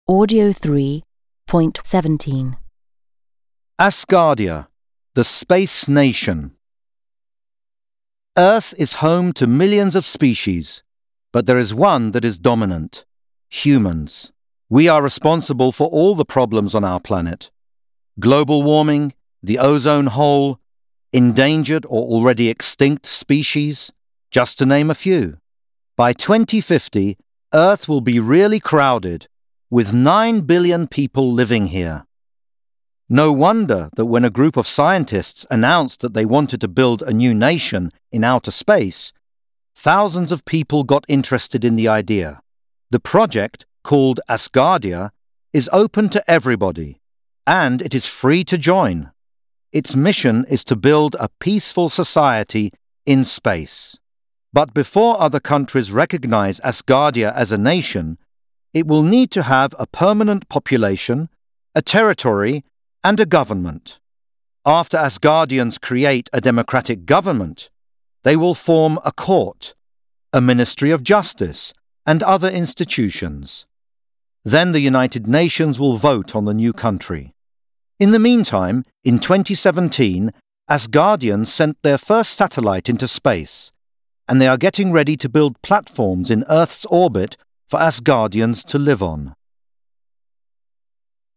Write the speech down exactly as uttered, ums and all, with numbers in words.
Audio three point seventeen. Asgardia, the space nation. Earth is home to millions of species, but there is one that is dominant: humans. We are responsible for all the problems on our planet: global warming, the ozone hole, endangered or already extinct species, just to name a few. By twenty fifty, Earth will be really crowded, with nine billion people living here. No wonder that when a group of scientists announced that they wanted to build a new nation in outer space, thousands of people got interested in the idea. The project, called Asgardia, is open to everybody, and it is free to join. Its mission is to build a peaceful society in space. But before other countries recognize Asgardia as a nation, it will need to have a permanent population, a territory, and a government. After Asgardians create a democratic government, they will form a court, a ministry of justice, and other institutions. Then the United Nations will vote on the new country. In the meantime, in twenty seventeen, Asgardians sent their first satellite into space, and they are getting ready to build platforms in Earth's orbit for Asgardians to live on.